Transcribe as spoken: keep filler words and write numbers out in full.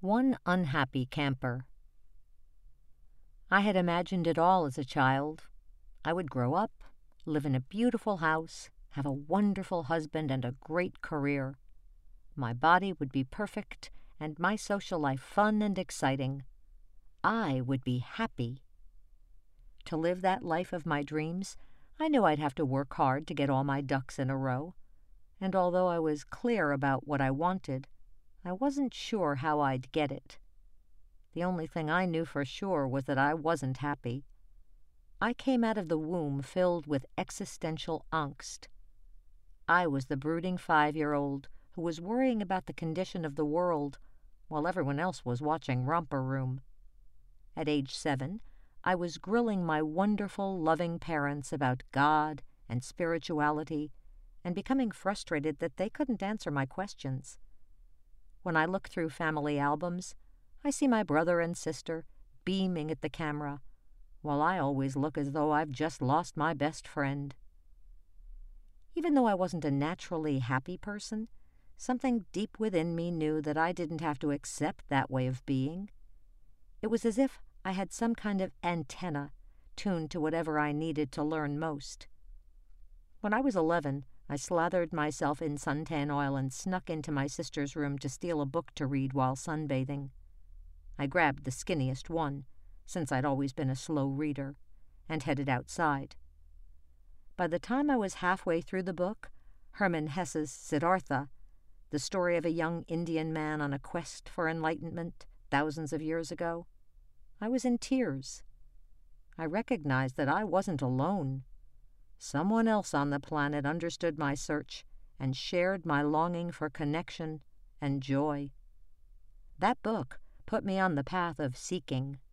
One unhappy camper. I had imagined it all as a child. I would grow up, live in a beautiful house, have a wonderful husband and a great career. My body would be perfect and my social life fun and exciting. I would be happy. To live that life of my dreams, I knew I'd have to work hard to get all my ducks in a row. And although I was clear about what I wanted, I wasn't sure how I'd get it. The only thing I knew for sure was that I wasn't happy. I came out of the womb filled with existential angst. I was the brooding five-year-old who was worrying about the condition of the world while everyone else was watching Romper Room. At age seven, I was grilling my wonderful, loving parents about God and spirituality and becoming frustrated that they couldn't answer my questions. When I look through family albums, I see my brother and sister beaming at the camera, while I always look as though I've just lost my best friend. Even though I wasn't a naturally happy person, something deep within me knew that I didn't have to accept that way of being. It was as if I had some kind of antenna tuned to whatever I needed to learn most. When I was eleven, I slathered myself in suntan oil and snuck into my sister's room to steal a book to read while sunbathing. I grabbed the skinniest one, since I'd always been a slow reader, and headed outside. By the time I was halfway through the book, Hermann Hesse's Siddhartha, the story of a young Indian man on a quest for enlightenment thousands of years ago, I was in tears. I recognized that I wasn't alone. Someone else on the planet understood my search and shared my longing for connection and joy. That book put me on the path of seeking.